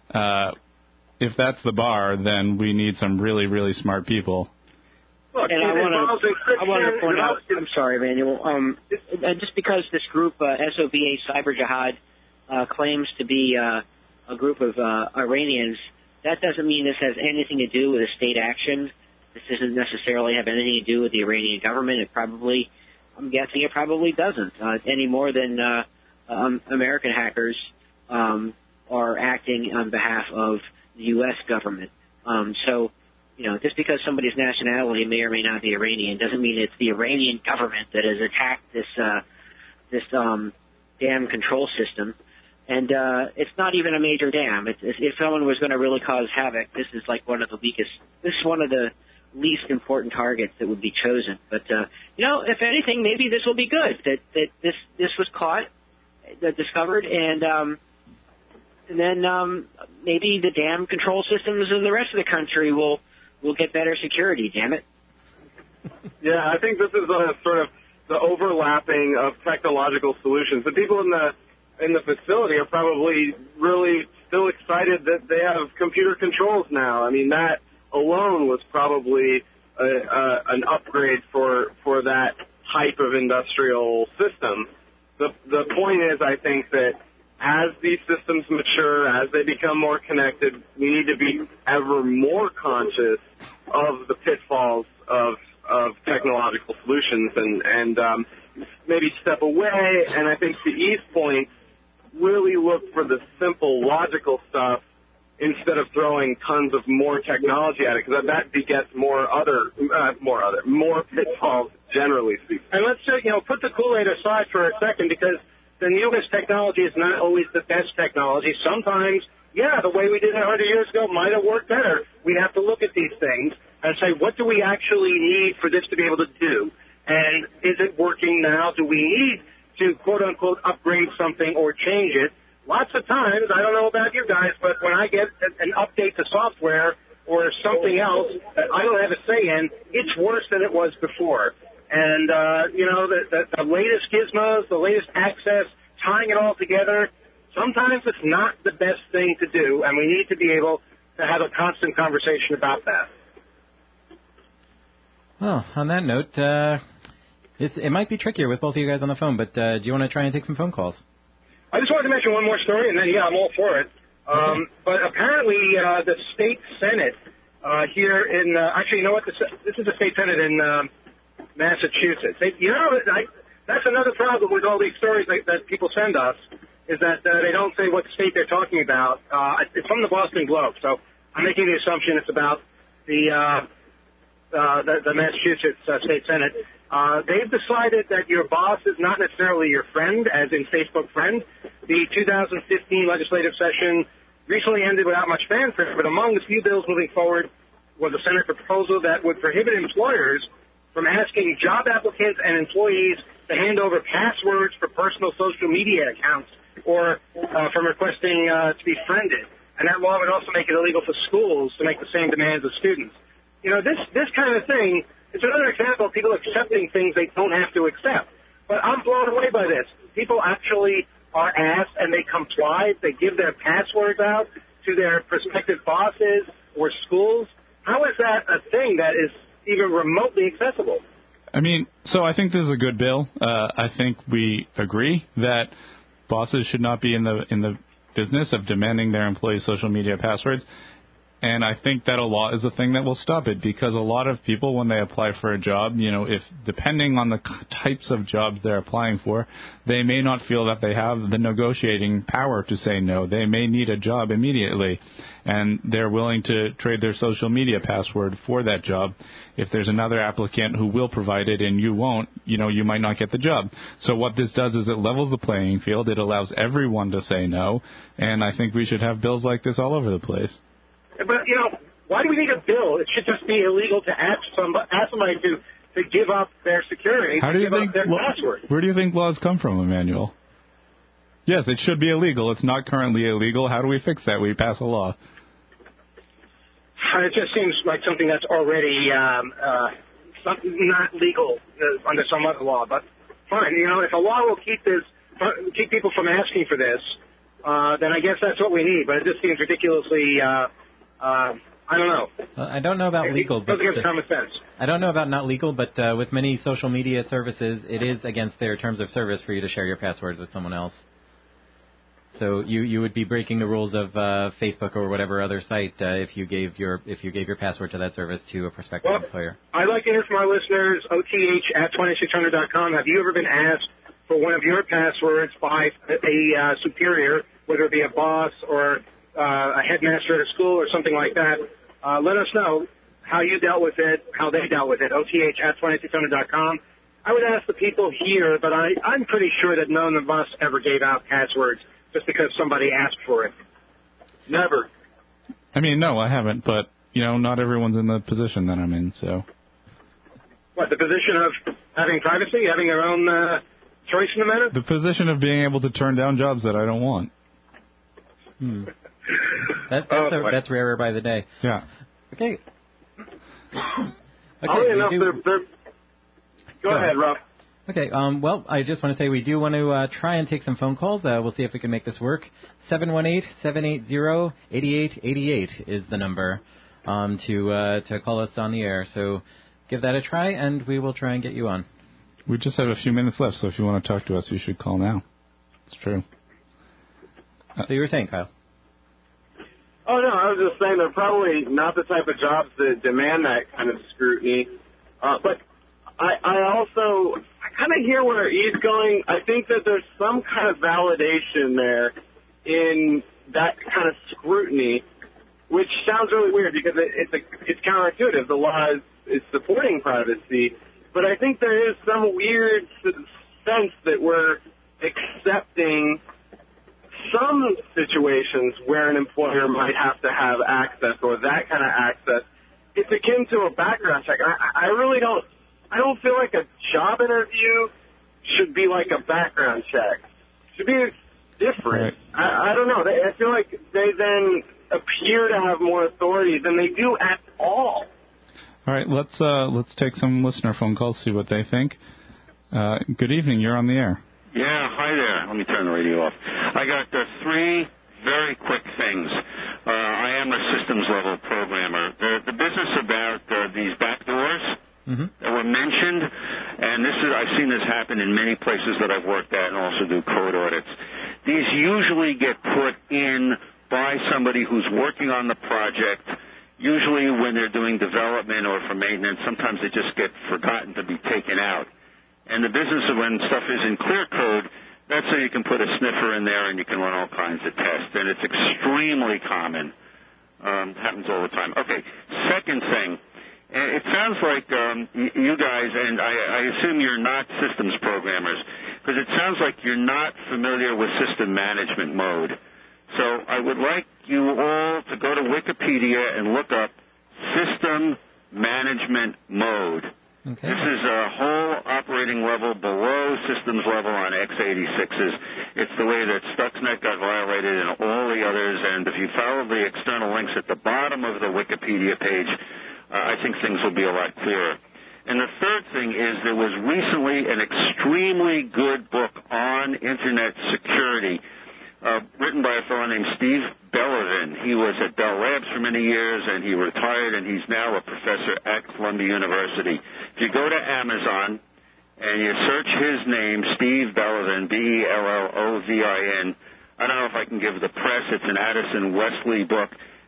if that's the bar, then we need some really, really smart people. Look, and I want to point out, I'm sorry, Emmanuel, just because this group, SOBA Cyber Jihad, claims to be a group of Iranians, that doesn't mean this has anything to do with a state action. This doesn't necessarily have anything to do with the Iranian government. I'm guessing it probably doesn't, any more than American hackers are acting on behalf of the U.S. government. So, just because somebody's nationality may or may not be Iranian doesn't mean it's the Iranian government that has attacked this dam control system. And it's not even a major dam. If someone was going to really cause havoc, this is like one of the weakest. This is one of the least important targets that would be chosen. But if anything, maybe this will be good that this was caught, discovered, and then maybe the dam control systems in the rest of the country will get better security. Damn it. Yeah, I think this is sort of the overlapping of technological solutions. The people in the facility are probably really still excited that they have computer controls now. I mean, that alone was probably an upgrade for that type of industrial system. The point is, I think that as these systems mature, as they become more connected, we need to be ever more conscious of the pitfalls of technological solutions and maybe step away. And I think to Eve's point, really look for the simple, logical stuff instead of throwing tons of more technology at it, because that begets more pitfalls, generally speaking. And let's put the Kool-Aid aside for a second, because the newest technology is not always the best technology. Sometimes, the way we did it 100 years ago might have worked better. We have to look at these things and say, what do we actually need for this to be able to do? And is it working now? Do we need to, quote-unquote, upgrade something or change it? Lots of times, I don't know about you guys, but when I get an update to software or something else that I don't have a say in, it's worse than it was before. And, the latest gizmos, the latest access, tying it all together, sometimes it's not the best thing to do, and we need to be able to have a constant conversation about that. Well, on that note, it might be trickier with both of you guys on the phone, but do you want to try and take some phone calls? I just wanted to mention one more story, and then, I'm all for it. But apparently the state Senate here in actually, you know what? This is the state Senate in Massachusetts. That's another problem with all these stories that people send us, is that they don't say what state they're talking about. It's from the Boston Globe, so I'm making the assumption it's about the Massachusetts State Senate. They've decided that your boss is not necessarily your friend, as in Facebook friend. The 2015 legislative session recently ended without much fanfare, but among the few bills moving forward was a Senate proposal that would prohibit employers from asking job applicants and employees to hand over passwords for personal social media accounts or from requesting to be friended. And that law would also make it illegal for schools to make the same demands of students. This kind of thing is another example of people accepting things they don't have to accept. But I'm blown away by this. People actually are asked and they comply. They give their passwords out to their prospective bosses or schools. How is that a thing that is even remotely accessible? I mean, so I think this is a good bill. I think we agree that bosses should not be in the business of demanding their employees' social media passwords. And I think that a law is a thing that will stop it, because a lot of people, when they apply for a job, if depending on the types of jobs they're applying for, they may not feel that they have the negotiating power to say no. They may need a job immediately, and they're willing to trade their social media password for that job. If there's another applicant who will provide it and you won't, you might not get the job. So what this does is it levels the playing field. It allows everyone to say no, and I think we should have bills like this all over the place. But, why do we need a bill? It should just be illegal to ask somebody to give up their security, How do you give think up their password. Where do you think laws come from, Emmanuel? Yes, it should be illegal. It's not currently illegal. How do we fix that? We pass a law. It just seems like something that's already not legal under some other law. But fine, if a law will keep people from asking for this, then I guess that's what we need. But it just seems ridiculously. I don't know. I don't know about legal. It goes against common sense. I don't know about not legal, but with many social media services, it is against their terms of service for you to share your passwords with someone else. So you would be breaking the rules of Facebook or whatever other site if you gave your password to that service to a prospective employer. I'd like to hear from our listeners. OTH@2600.com. Have you ever been asked for one of your passwords by a superior, whether it be a boss or a headmaster at a school or something like that? Let us know how you dealt with it, how they dealt with it. OTH@2600.com. I would ask the people here, but I'm pretty sure that none of us ever gave out passwords just because somebody asked for it. Never. I mean, no, I haven't, but, not everyone's in the position that I'm in, so. What, the position of having privacy, having their own choice in the matter? The position of being able to turn down jobs that I don't want. That's rarer by the day. Yeah. Okay. Go ahead, Rob. Okay, well, I just want to say we do want to try and take some phone calls. We'll see if we can make this work. 718-780-8888 is the number to call us on the air. So give that a try, and we will try and get you on. We just have a few minutes left, so if you want to talk to us, you should call now. It's true. So you were saying, Kyle? Oh, no, I was just saying they're probably not the type of jobs that demand that kind of scrutiny. But I kind of hear where he's going. I think that there's some kind of validation there in that kind of scrutiny, which sounds really weird because it's counterintuitive. The law is supporting privacy, but I think there is some weird sense that we're accepting some situations where an employer might have to have access or that kind of access. It's akin to a background check. I really don't. I don't feel like a job interview should be like a background check. It should be different. Right. I don't know. I feel like they then appear to have more authority than they do at all. All right, let's take some listener phone calls, see what they think. Good evening. You're on the air. Yeah, hi there. Let me turn the radio off. I got three very quick things. I am a systems level programmer. The business about these backdoors that were mentioned, and I've seen this happen in many places that I've worked at and also do code audits. These usually get put in by somebody who's working on the project, usually when they're doing development or for maintenance. Sometimes they just get forgotten to be taken out. And the business of when stuff is in clear code, that's so you can put a sniffer in there and you can run all kinds of tests. And it's extremely common. Happens all the time. Okay, second thing. It sounds like you guys, and I assume you're not systems programmers, because it sounds like you're not familiar with system management mode. So I would like you all to go to Wikipedia and look up system management mode. Okay. This is a whole operating level below systems level on x86s. It's the way that Stuxnet got violated and all the others, and if you follow the external links at the bottom of the Wikipedia page, I think things will be a lot clearer. And the third thing is there was recently an extremely good book on Internet security written by a fellow named Steve Bellovin. He was at Bell Labs for many years, and he retired, and he's now a professor at Columbia University. If you go to Amazon and you search his name, Steve Bellovin, Bellovin, I don't know if I can give the press. It's an Addison Wesley book.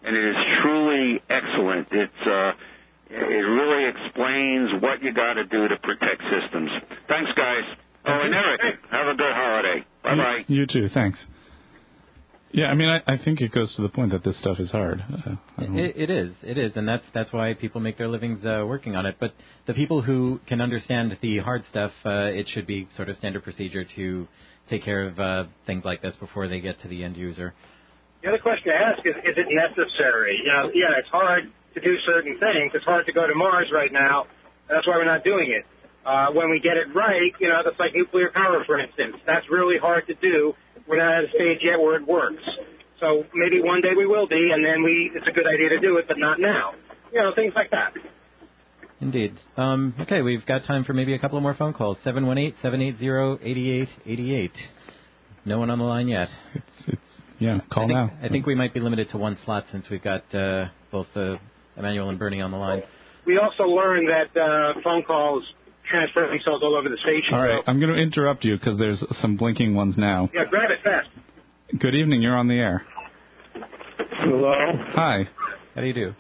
and it is truly excellent. It really explains what you got to do to protect systems. Thanks, guys. Oh, and Eric, have a good holiday. Bye-bye. You too. Thanks. Yeah, I mean, I think it goes to the point that this stuff is hard. It is, and that's why people make their livings working on it. But the people who can understand the hard stuff, it should be sort of standard procedure to take care of things like this before they get to the end user. The other question to ask is it necessary? Yeah, it's hard to do certain things. It's hard to go to Mars right now. That's why we're not doing it. When we get it right, that's like nuclear power, for instance. That's really hard to do. We're not at a stage yet where it works. So maybe one day we will be, and then it's a good idea to do it, but not now. Things like that. Indeed. Okay, we've got time for maybe a couple of more phone calls. 718-780-8888. No one on the line yet. Call now. I think we might be limited to one slot since we've got both Emmanuel and Bernie on the line. We also learned that phone calls transfer themselves all over the station. All right, I'm going to interrupt you because there's some blinking ones now. Yeah, grab it fast. Good evening, you're on the air. Hello? Hi. How do you do?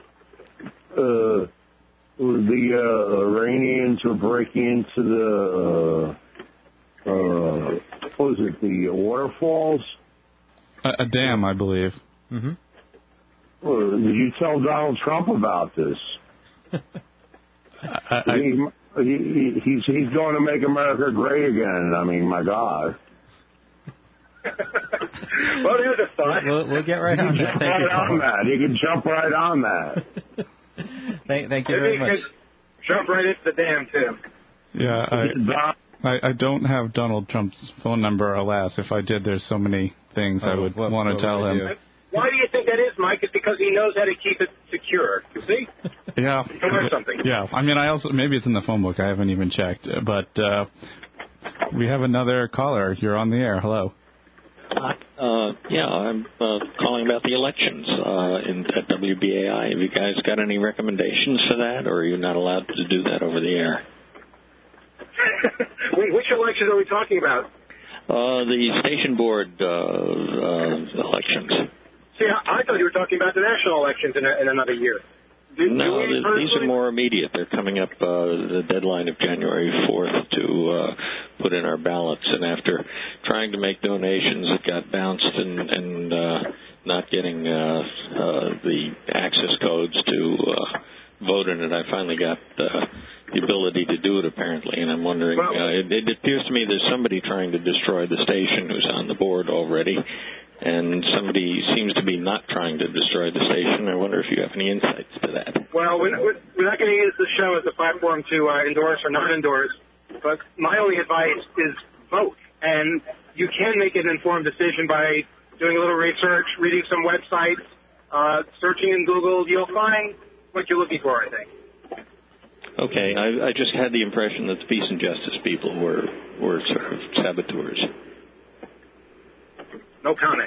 The Iranians are breaking into the waterfalls? A dam, I believe. Mm-hmm. Did you tell Donald Trump about this? He's going to make America great again. I mean, my God. Well, there's a thought. We'll get right on that. You can jump right on that. Thank you very much. Jump right into the dam, too. Yeah, I don't have Donald Trump's phone number, alas. If I did, there's so many things I would want to tell him. Why do you think that is, Mike? It's because he knows how to keep it secure. You see? Yeah. You learn something. Yeah. I mean, maybe it's in the phone book. I haven't even checked. But we have another caller. You're on the air. Hello. I'm calling about the elections at WBAI. Have you guys got any recommendations for that, or are you not allowed to do that over the air? Wait, which elections are we talking about? The station board elections. See, I thought you were talking about the national elections in another year. No, these are more immediate. They're coming up the deadline of January 4th to put in our ballots. And after trying to make donations, it got bounced and not getting the access codes to vote in it. I finally got the ability to do it, apparently. And I'm wondering, it appears to me there's somebody trying to destroy the station who's on the board already. And somebody seems to be not trying to destroy the station. I wonder if you have any insights to that. Well, we're not going to use the show as a platform to endorse or not endorse, but my only advice is vote. And you can make an informed decision by doing a little research, reading some websites, searching in Google. You'll find what you're looking for, I think. Okay. I just had the impression that the peace and justice people were sort of saboteurs. No comment.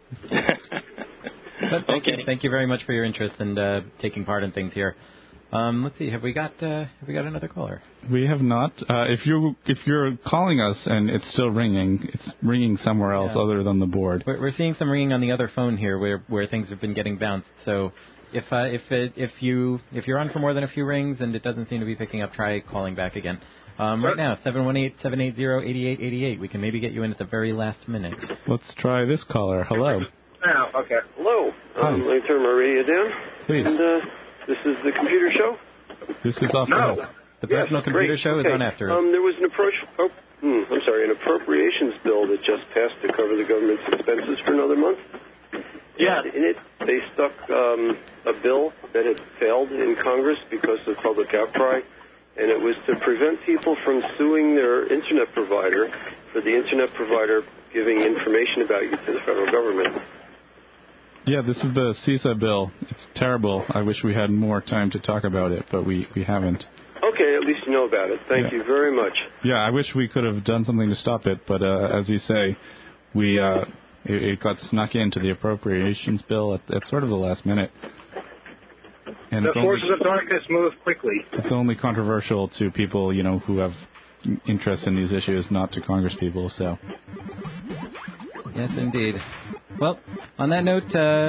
Thank you very much for your interest and taking part in things here. Let's see. Have we got another caller? We have not. If you're calling us and it's still ringing, it's ringing somewhere else other than the board. We're seeing some ringing on the other phone here, where things have been getting bounced. So if you're on for more than a few rings and it doesn't seem to be picking up, try calling back again. Right now, 718-780-8888. We can maybe get you in at the very last minute. Let's try this caller. Hello. Oh, okay. Hello. Hi. Let me turn my radio down. Please. And this is the computer show? This is off the hook. The personal computer show is on after it. There was an appropriations bill that just passed to cover the government's expenses for another month. Yeah. In it, they stuck a bill that had failed in Congress because of public outcry. And it was to prevent people from suing their Internet provider for the Internet provider giving information about you to the federal government. Yeah, this is the CISA bill. It's terrible. I wish we had more time to talk about it, but we haven't. Okay, at least you know about it. Thank you very much. Yeah, I wish we could have done something to stop it, but as you say, it got snuck into the appropriations bill at sort of the last minute. And the forces of darkness move quickly. It's only controversial to people, who have interest in these issues, not to Congress people, so. Yes, indeed. Well, on that note,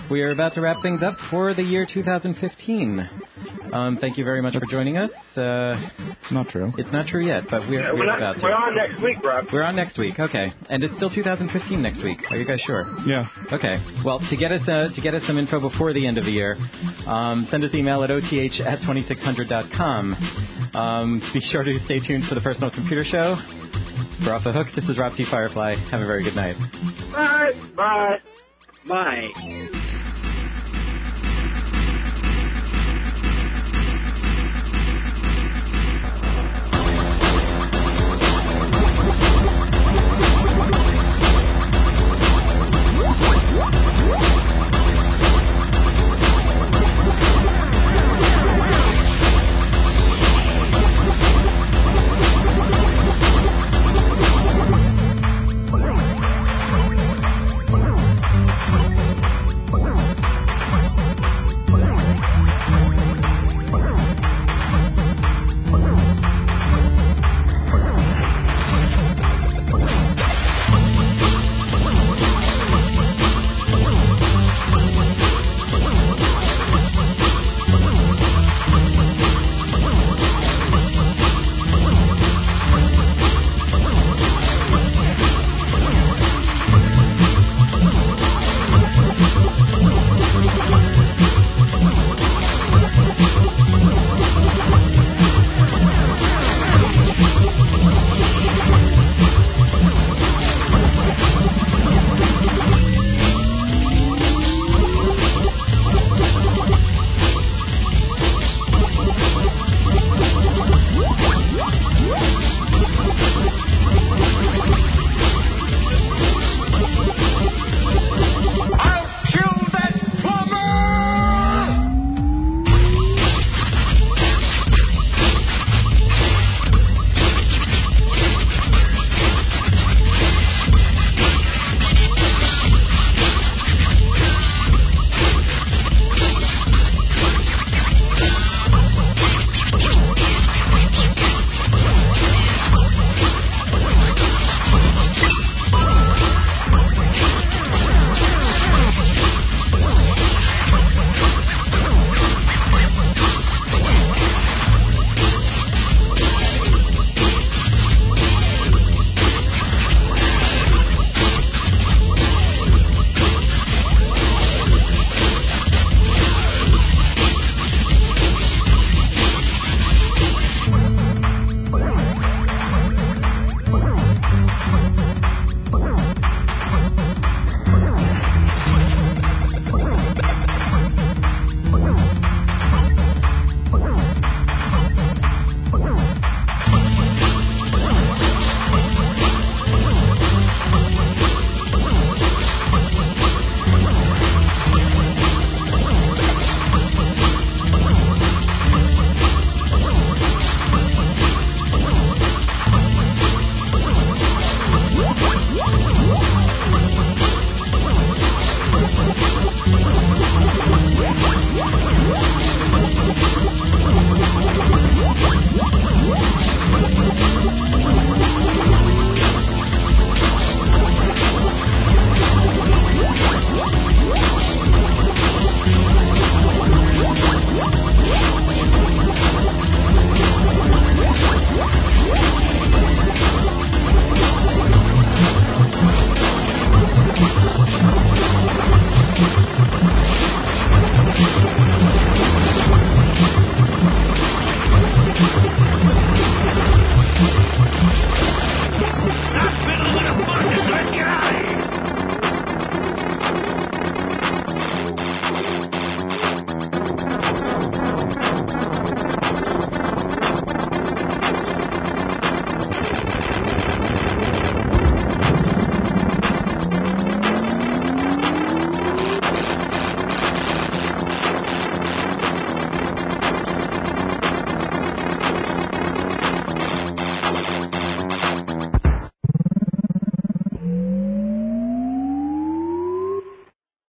We are about to wrap things up for the year 2015. Thank you very much for joining us. It's not true. It's not true yet, but we're about to. We're on next week, Rob. We're on next week. Okay, and it's still 2015 next week. Are you guys sure? Yeah. Okay. Well, to get us some info before the end of the year, send us email at oth@2600.com. Be sure to stay tuned for the Personal Computer Show. For Off the Hook, this is Rob T. Firefly. Have a very good night. Bye. Bye. Bye.